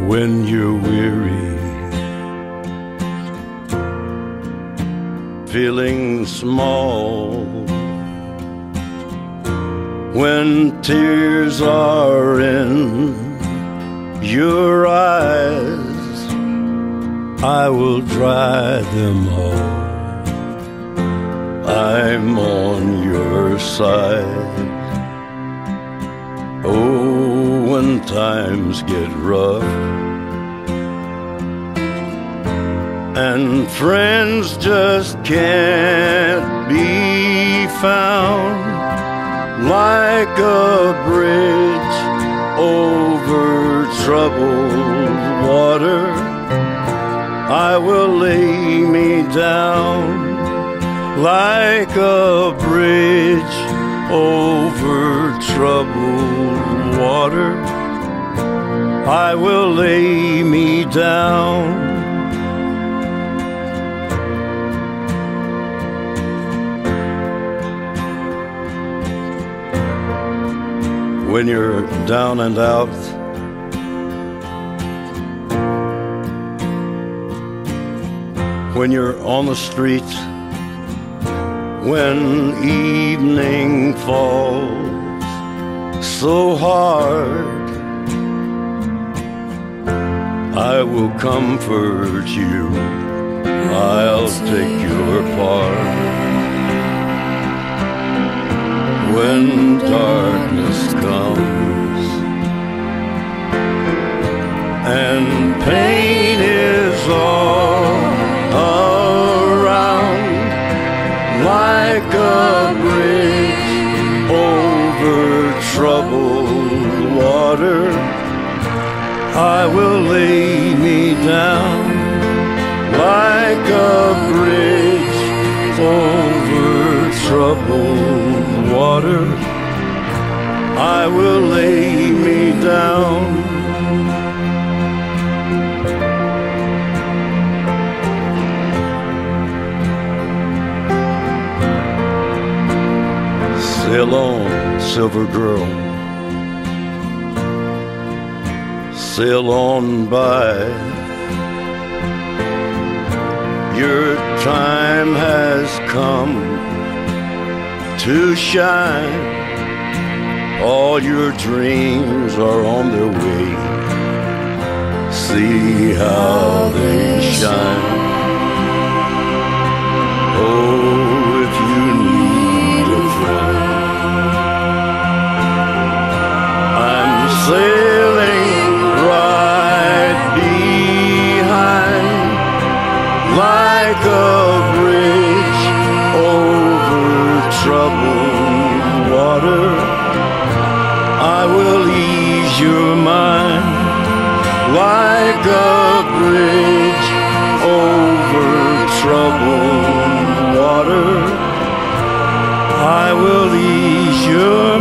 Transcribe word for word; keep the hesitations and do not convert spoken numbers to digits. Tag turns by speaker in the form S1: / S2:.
S1: when you're weary, feeling small, when tears are in your eyes, I will dry them all. I'm on your side. Oh, when times get rough and friends just can't be found, like a bridge over troubled water, I will lay me down. Like a bridge over troubled water, I will lay me down. When you're down and out, when you're on the street, when evening falls so hard, I will comfort you, I'll take your part. When darkness comes and pain is all around, like a bridge over troubled water, I will lay me down. Like a bridge over troubled water, I will lay me down. Sail on, silver girl, sail on by. Your time has come to shine. All your dreams are on their way. See how they shine. Oh, if you need a friend, sailing right behind, like a bridge over troubled water, I will ease your mind. Like a bridge over troubled water, I will ease your mind.